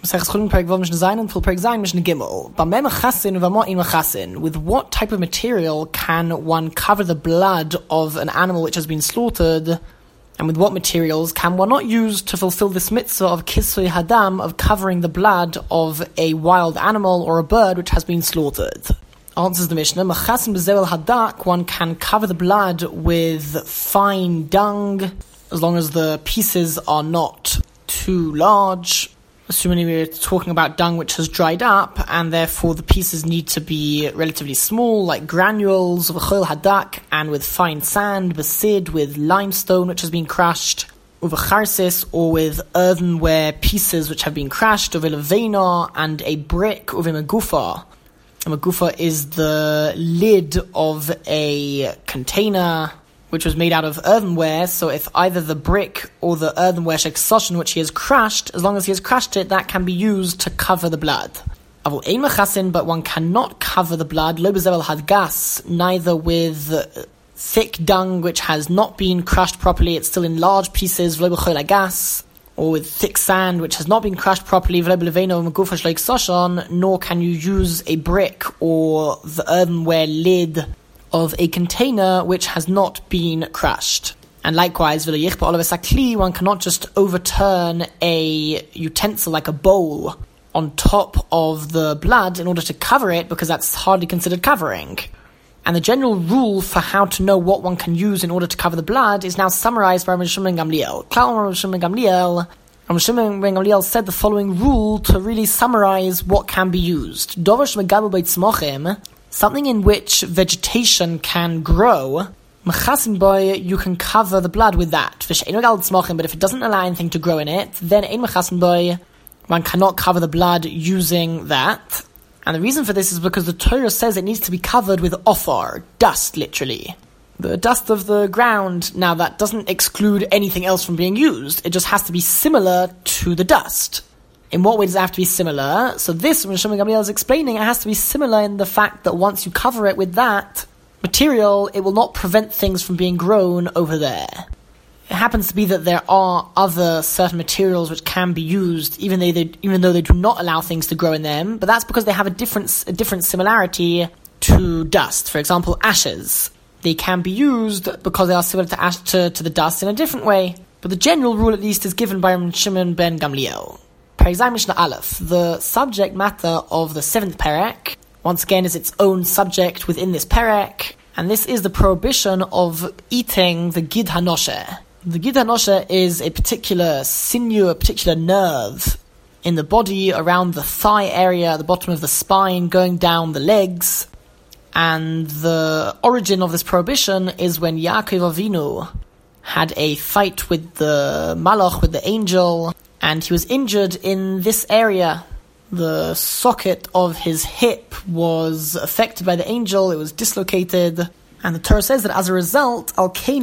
With what type of material can one cover the blood of an animal which has been slaughtered, and with what materials can one not use to fulfill this mitzvah of kisui hadam, of covering the blood of a wild animal or a bird which has been slaughtered? Answers the Mishnah, Machasin b'zevel hadak, one can cover the blood with fine dung, as long as the pieces are not too large. Assuming we're talking about dung which has dried up, and therefore the pieces need to be relatively small, like granules of chol hadak, and with fine sand, besid, with limestone which has been crushed, with a charsis, or with earthenware pieces which have been crushed, of a levena, and a brick, of a magufa. A magufa is the lid of a container which was made out of earthenware, so if either the brick or the earthenware sheksoshin which he has crushed, as long as he has crushed it, that can be used to cover the blood. But one cannot cover the blood, lo bezevel hadgas, neither with thick dung which has not been crushed properly, it's still in large pieces, lo b'chol hagas, or with thick sand which has not been crushed properly, nor can you use a brick or the earthenware lid of a container which has not been crushed. And likewise, one cannot just overturn a utensil like a bowl on top of the blood in order to cover it, because that's hardly considered covering. And the general rule for how to know what one can use in order to cover the blood is now summarized by Rabbi Shimon ben Gamliel. Rabbi Shimon ben Gamliel said the following rule to really summarize what can be used. Something in which vegetation can grow, you can cover the blood with that. But if it doesn't allow anything to grow in it, then one cannot cover the blood using that. And the reason for this is because the Torah says it needs to be covered with ofar, dust literally. The dust of the ground. Now that doesn't exclude anything else from being used, it just has to be similar to the dust. In what way does it have to be similar? So this, when Shimon Gamliel is explaining, it has to be similar in the fact that once you cover it with that material, it will not prevent things from being grown over there. It happens to be that there are other certain materials which can be used, even though they do not allow things to grow in them, but that's because they have a different similarity to dust. For example, ashes. They can be used because they are similar to the dust in a different way. But the general rule, at least, is given by Shimon ben Gamliel. Parizai Mishnah Aleph, the subject matter of the 7th perek, once again is its own subject within this perek, and this is the prohibition of eating the gid hanoshe. The gid hanoshe is a particular sinew, a particular nerve in the body around the thigh area, the bottom of the spine, going down the legs, and the origin of this prohibition is when Yaakov Avinu had a fight with the malach, with the angel, and he was injured in this area. The socket of his hip was affected by the angel, it was dislocated, and the Torah says that as a result,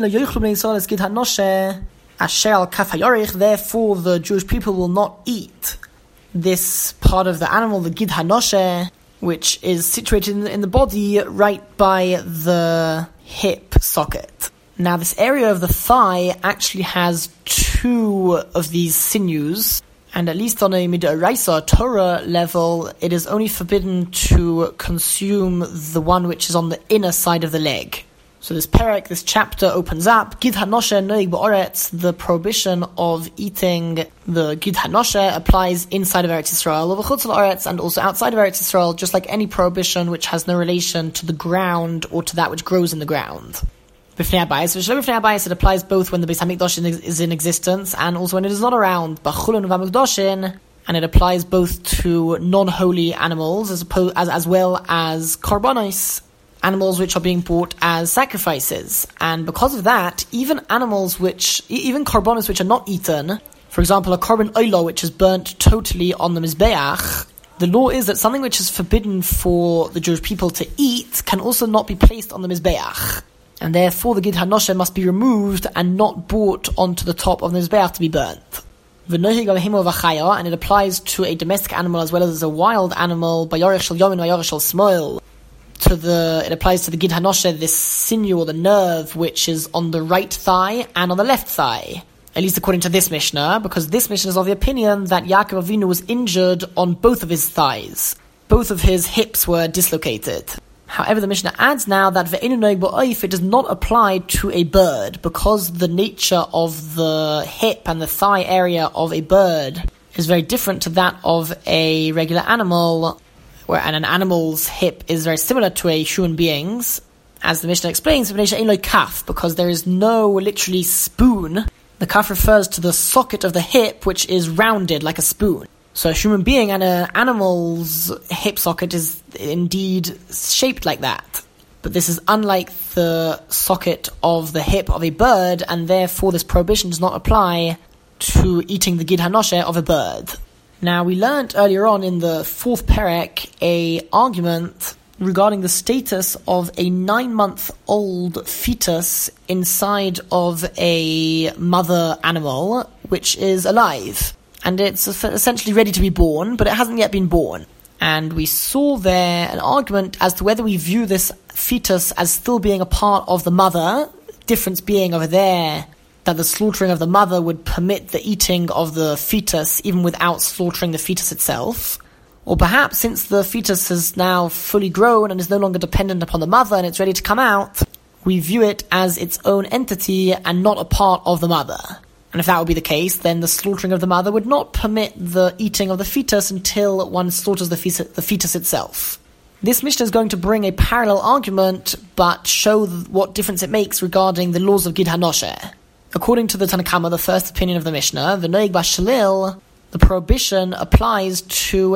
therefore the Jewish people will not eat this part of the animal, the gid hanoshe, which is situated in the body right by the hip socket. Now, this area of the thigh actually has 2 of these sinews, and at least on a midoraisa Torah level, it is only forbidden to consume the one which is on the inner side of the leg. So this perek, this chapter opens up, Gid hanoshe noig ba'oretz, the prohibition of eating the Gid hanoshe applies inside of Eretz Yisrael, or v'chutz la'oretz, and also outside of Eretz Yisrael, just like any prohibition which has no relation to the ground or to that which grows in the ground. B'fnei habayis, it applies both when the Beis Hamikdash is in existence and also when it is not around. B'chulin v'hamikdashin, and it applies both to non-holy animals as well as korbanos, animals which are being brought as sacrifices. And because of that, even korbanos which are not eaten, for example, a korban oila which is burnt totally on the mizbeach, the law is that something which is forbidden for the Jewish people to eat can also not be placed on the mizbeach. And therefore the gid hanoshe must be removed and not brought onto the top of the mizbeach to be burnt. And it applies to a domestic animal as well as a wild animal, it applies to the gid hanoshe, this sinew or the nerve which is on the right thigh and on the left thigh. At least according to this Mishnah, because this Mishnah is of the opinion that Yaakov Avinu was injured on both of his thighs. Both of his hips were dislocated. However, the Mishnah adds now that ve'einu noeg ba'oif, it does not apply to a bird, because the nature of the hip and the thigh area of a bird is very different to that of a regular animal, and an animal's hip is very similar to a human being's. As the Mishnah explains, because there is no literally spoon. The kaf refers to the socket of the hip, which is rounded like a spoon. So a human being and an animal's hip socket is indeed shaped like that. But this is unlike the socket of the hip of a bird, and therefore this prohibition does not apply to eating the gid hanoshe of a bird. Now, we learned earlier on in the 4th perek a argument regarding the status of a 9-month-old fetus inside of a mother animal, which is alive. And it's essentially ready to be born, but it hasn't yet been born. And we saw there an argument as to whether we view this fetus as still being a part of the mother, difference being over there that the slaughtering of the mother would permit the eating of the fetus even without slaughtering the fetus itself. Or perhaps since the fetus is now fully grown and is no longer dependent upon the mother and it's ready to come out, we view it as its own entity and not a part of the mother. And if that would be the case, then the slaughtering of the mother would not permit the eating of the fetus until one slaughters the fetus itself. This Mishnah is going to bring a parallel argument, but show what difference it makes regarding the laws of Gid HaNosheh. According to the Tanna Kamma, the first opinion of the Mishnah, the Noeg Bashalil, the prohibition applies to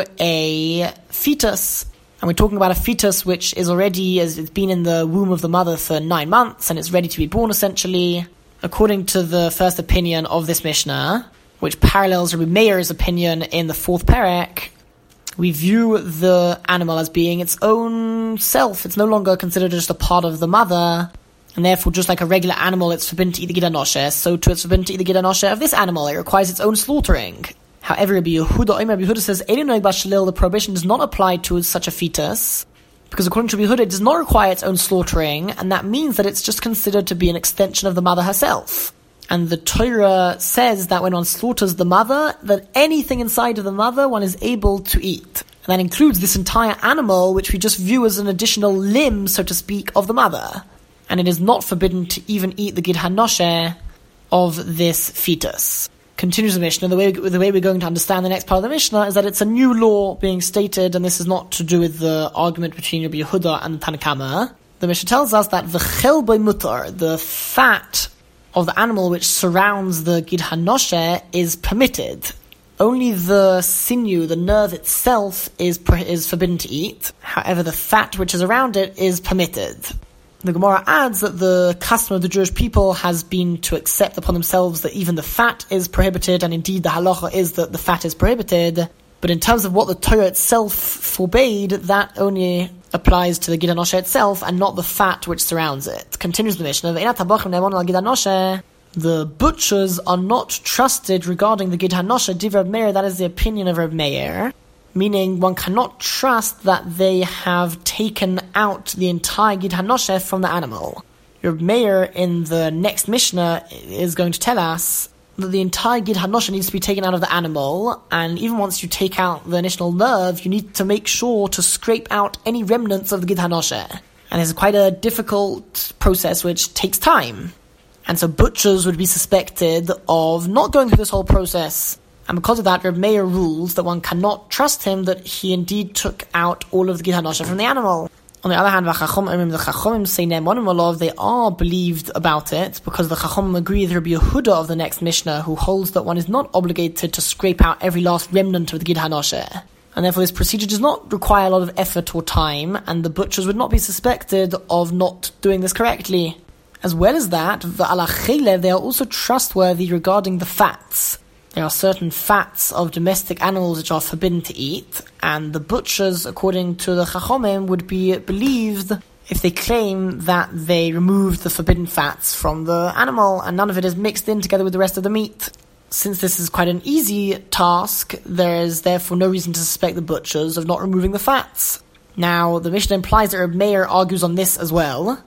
a fetus. And we're talking about a fetus which is already, as it's been in the womb of the mother for 9 months, and it's ready to be born essentially. According to the first opinion of this Mishnah, which parallels Rabbi Meir's opinion in the 4th perek, we view the animal as being its own self. It's no longer considered just a part of the mother, and therefore just like a regular animal, it's forbidden to eat the Gid HaNosheh, so too it's forbidden to eat the Gid HaNosheh of this animal. It requires its own slaughtering. However, Rabbi Yehuda says, the prohibition does not apply to such a fetus, because according to Rabbi Yehuda, it does not require its own slaughtering, and that means that it's just considered to be an extension of the mother herself. And the Torah says that when one slaughters the mother, that anything inside of the mother one is able to eat. And that includes this entire animal, which we just view as an additional limb, so to speak, of the mother. And it is not forbidden to even eat the Gid HaNosheh of this fetus. Continues the Mishnah, the way we're going to understand the next part of the Mishnah is that it's a new law being stated, and this is not to do with the argument between Rabbi Yehuda and the Tanna Kamma. The Mishnah tells us that v'chel by mutar, the fat of the animal which surrounds the Gid HaNosheh is permitted. Only the sinew, the nerve itself, is forbidden to eat. However, the fat which is around it is permitted. The Gemara adds that the custom of the Jewish people has been to accept upon themselves that even the fat is prohibited, and indeed the halacha is that the fat is prohibited. But in terms of what the Torah itself forbade, that only applies to the Gid HaNosheh itself and not the fat which surrounds it. Continues the Mishnah, the butchers are not trusted regarding the Gid HaNosheh, Divrei Reb Meir, that is the opinion of Reb Meir. Meaning one cannot trust that they have taken out the entire Gid HaNosheh from the animal. Reb Meir in the next Mishnah is going to tell us that the entire Gid HaNosheh needs to be taken out of the animal, and even once you take out the initial nerve, you need to make sure to scrape out any remnants of the Gid HaNosheh. And it's quite a difficult process which takes time. And so butchers would be suspected of not going through this whole process. And because of that, Reb Meir rules that one cannot trust him that he indeed took out all of the Gid HaNosheh from the animal. On the other hand, the Chachomim say Ne'emonim Olav, they are believed about it, because the Chachomim agree with Rabbi Yehuda of the next Mishnah, who holds that one is not obligated to scrape out every last remnant of the Gid HaNosheh. And therefore this procedure does not require a lot of effort or time, and the butchers would not be suspected of not doing this correctly. As well as that, they are also trustworthy regarding the fats. There are certain fats of domestic animals which are forbidden to eat, and the butchers, according to the Chachomim, would be believed if they claim that they removed the forbidden fats from the animal and none of it is mixed in together with the rest of the meat. Since this is quite an easy task, there is therefore no reason to suspect the butchers of not removing the fats. Now, the Mishnah implies that Reb Meir argues on this as well,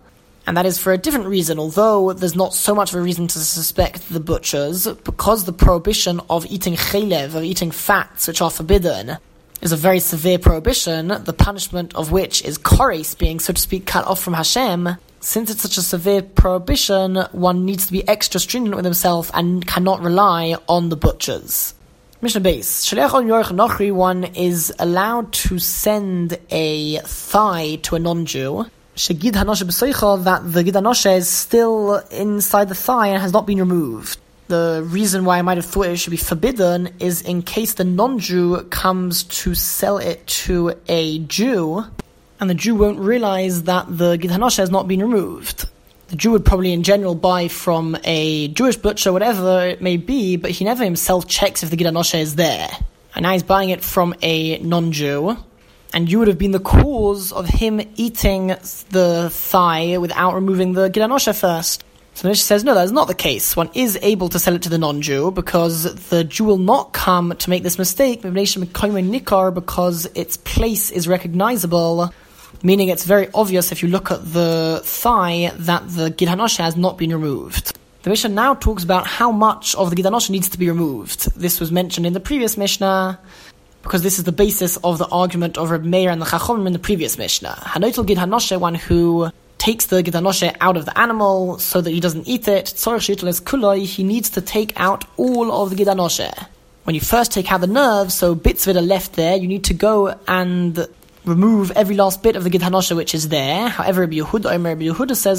And that is for a different reason, although there's not so much of a reason to suspect the butchers, because the prohibition of eating chelev, of eating fats which are forbidden, is a very severe prohibition, the punishment of which is kores, being, so to speak, cut off from Hashem. Since it's such a severe prohibition, one needs to be extra stringent with himself and cannot rely on the butchers. Mishnah Beis. Shaliach on Yorech Nochri, one is allowed to send a thigh to a non-Jew, Shegid Hanoshe B'Soicha, that the Gid Hanoshe is still inside the thigh and has not been removed. The reason why I might have thought it should be forbidden is in case the non-Jew comes to sell it to a Jew, and the Jew won't realize that the Gid Hanoshe has not been removed. The Jew would probably in general buy from a Jewish butcher, whatever it may be, but he never himself checks if the Gid Hanoshe is there. And now he's buying it from a non-Jew, and you would have been the cause of him eating the thigh without removing the Gid Hanoshe first. So the Mishnah says, no, that is not the case. One is able to sell it to the non-Jew, because the Jew will not come to make this mistake, because its place is recognizable, meaning it's very obvious if you look at the thigh that the Gid Hanoshe has not been removed. The Mishnah now talks about how much of the Gid Hanoshe needs to be removed. This was mentioned in the previous Mishnah, because this is the basis of the argument of Reb Meir and the Chachomim in the previous Mishnah. Hanotel Gid Hanoshe, one who takes the Gid Hanoshe out of the animal so that he doesn't eat it, he needs to take out all of the Gid Hanoshe. When you first take out the nerves, so bits of it are left there, you need to go and remove every last bit of the Gid Hanoshe which is there. However, Rabbi Yehuda says,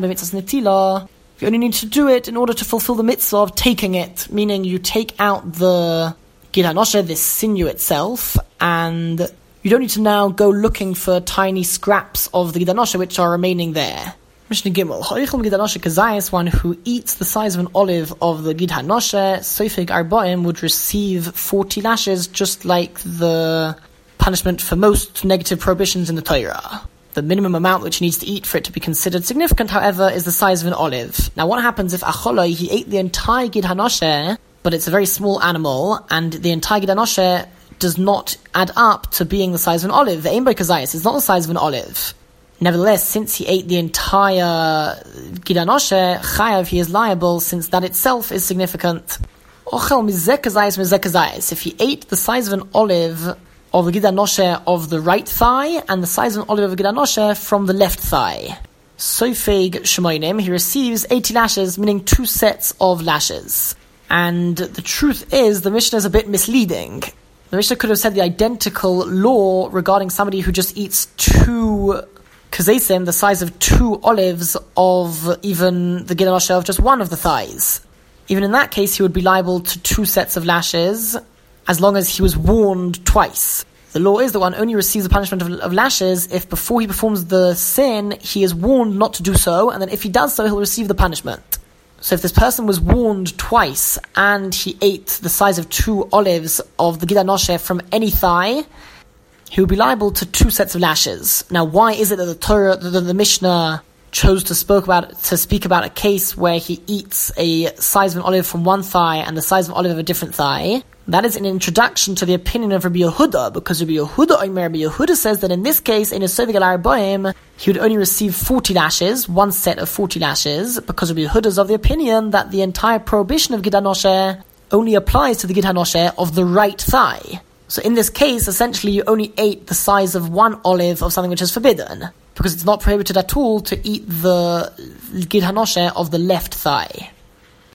you only need to do it in order to fulfill the mitzvah of taking it, meaning you take out the Gid Hanoshe, this sinew itself, and you don't need to now go looking for tiny scraps of the Gid Hanoshe which are remaining there. Mishnah Gimel, Ha'ochel Gid Hanoshe Kazayis, one who eats the size of an olive of the Gid Hanoshe, Soifig Arbaim, would receive 40 lashes, just like the punishment for most negative prohibitions in the Torah. The minimum amount which he needs to eat for it to be considered significant, however, is the size of an olive. Now what happens if Acholoi, he ate the entire Gid Hanoshe, but it's a very small animal, and the entire Gid Hanoshe does not add up to being the size of an olive? The Einbei Kazayis is not the size of an olive. Nevertheless, since he ate the entire Gid Hanoshe, Chayav, he is liable, since that itself is significant. Ochel Mizeh Kazayis, if he ate the size of an olive of the Gid Hanoshe of the right thigh, and the size of an olive of the Gid Hanoshe from the left thigh. Soifeg Shemoinim, he receives 80 lashes, meaning 2 sets of lashes. And the truth is, the Mishnah is a bit misleading. The Mishnah could have said the identical law regarding somebody who just eats 2 kazesim, the size of 2 olives of even the Gid Hanoshe of just one of the thighs. Even in that case, he would be liable to 2 sets of lashes, as long as he was warned twice. The law is that one only receives the punishment of lashes if before he performs the sin, he is warned not to do so, and then if he does so, he'll receive the punishment. So if this person was warned twice, and he ate the size of 2 olives of the Gid Hanoshe from any thigh, he would be liable to 2 sets of lashes. Now why is it that the Torah, the Mishnah chose to speak about a case where he eats a size of an olive from one thigh and the size of an olive of a different thigh? That is an introduction to the opinion of Rabbi Yehuda, because Rabbi Yehuda says that in this case, in a Sovig al Arbaim, he would only receive 40 lashes, 1 set of 40 lashes, because Rabbi Yehuda is of the opinion that the entire prohibition of Gid Hanoshe only applies to the Gid Hanoshe of the right thigh. So in this case, essentially you only ate the size of 1 olive of something which is forbidden, because it's not prohibited at all to eat the Gid Hanoshe of the left thigh.